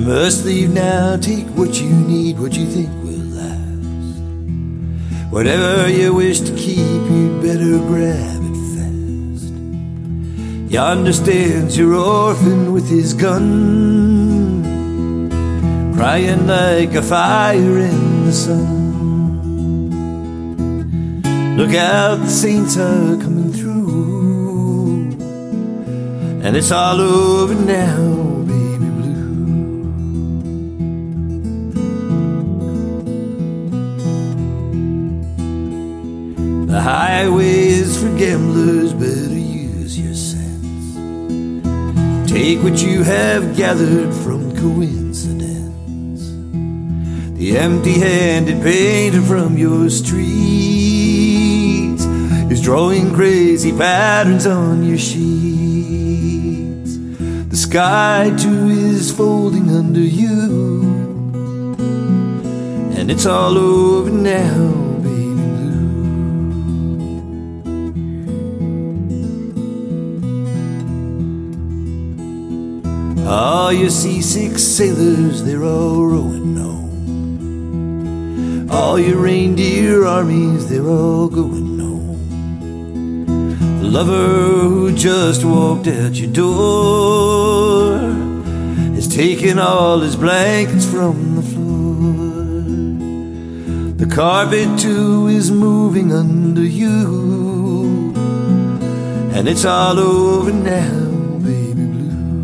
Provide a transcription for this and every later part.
must leave now, take what you need, what you think will last. Whatever you wish to keep, you'd better grab it fast. Yonder stands your orphan with his gun, crying like a fire in the sun. Look out, the saints are coming through, and it's all over now, baby blue. The highway is for gamblers, better use your sense. Take what you have gathered from coincidence. The empty-handed painter from your streets is drawing crazy patterns on your sheets. The sky too is folding under you, and it's all over now, baby blue. All your seasick sailors, they're all rowing home. All your reindeer armies, they're all going home. The lover who just walked out your door is taking all his blankets from the floor. The carpet too is moving under you, and it's all over now, baby blue.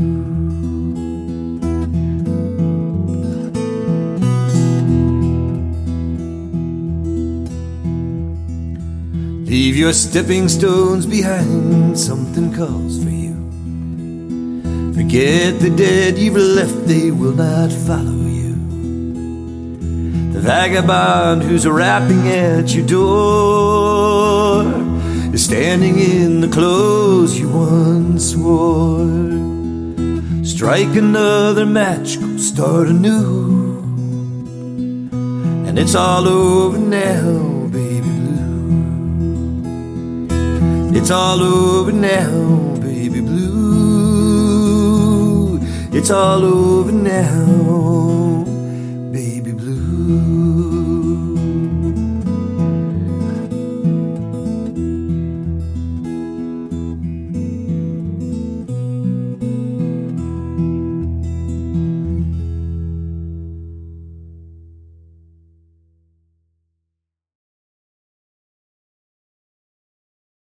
Leave your stepping stones behind, something calls for you. Forget the dead you've left, they will not follow you. The vagabond who's rapping at your door is standing in the clothes you once wore. Strike another match, go start anew, and it's all over now, baby blue. It's all over now, baby blue. It's all over now.